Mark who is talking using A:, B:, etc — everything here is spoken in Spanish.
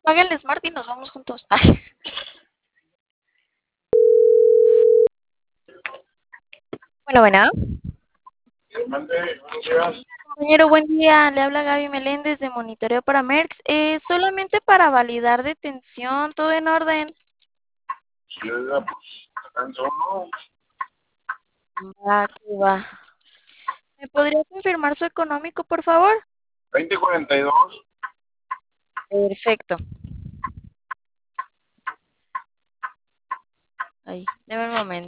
A: Paga el Smart y nos vamos juntos. Ay. Bueno, bueno.
B: Buenos días.
A: Compañero, buen día. Le habla Gaby Meléndez de Monitoreo para Mercs. Solamente para validar detención, todo en orden.
B: Sí, oiga, pues, canso, ¿no?
A: Va, que va. ¿Me podría confirmar su económico, por favor?
B: 2042.
A: Perfecto. Ahí, deme un momento.